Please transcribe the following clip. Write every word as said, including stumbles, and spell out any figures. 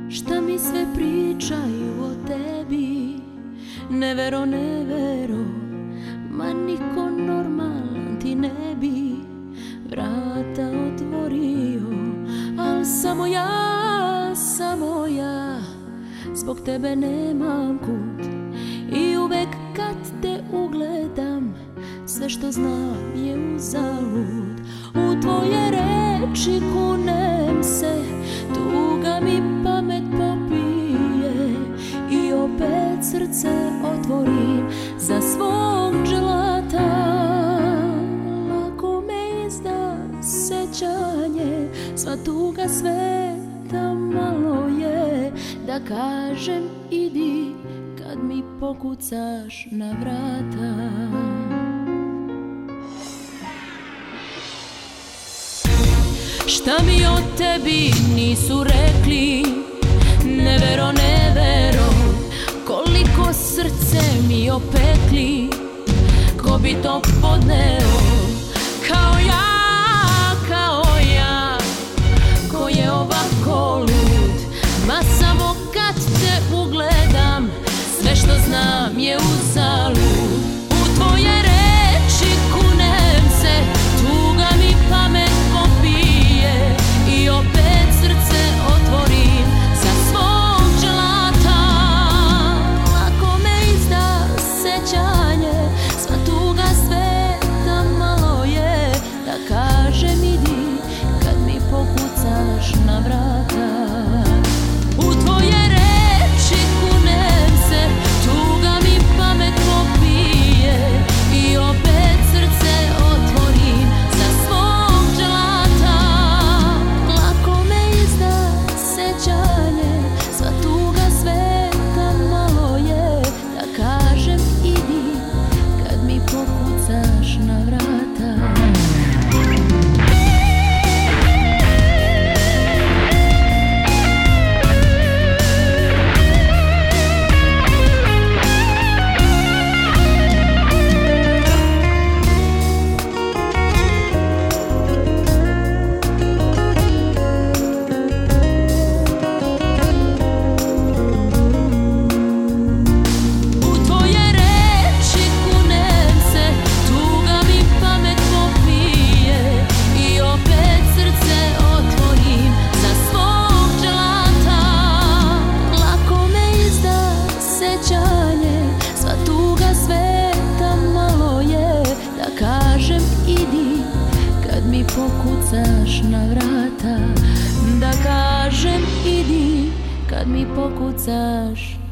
Šta mi sve pričaju o tebi, nevero, nevero, ma niko normalan ti ne bi vrata otvorio. Al samo ja, samo ja, zbog tebe nemam kud. I uvek kad te ugledam, sve što znam je uzalud. U tvoje reči kunem se, tuga mi pamet popije. I opet srce otvorim za svog dželata. Lako me izda sećanje, sva tuga sveta malo je. Da kažem idi kad mi pokucaš na vrata. Šta mi o tebi nisu rekli, nevero, nevero, koliko srce mi opekli. Ko bi to podneo kao ja, kao ja, ko je ovako lud. Ma samo kad te ugledam, sve što znam je uzalud. U tvoje reči kunem se, tuga mi pamet popije. I opet srce otvorim za svog dželata. Lako me izda sećanje, sva tuga sveta malo je. Da kažem idi kad mi pokucaš na vrata. U tvoje reči kunem se, tuga mi pamet popije. I opet srce otvorim za svog dželata. Lako me izda sećanje, sva tuga sveta malo je. Da kažem idi kad mi pokucaš na vrata. Sva tuga sveta malo je. Da kažem idi kad mi pokucaš na vrata. Da kažem idi kad mi pokucaš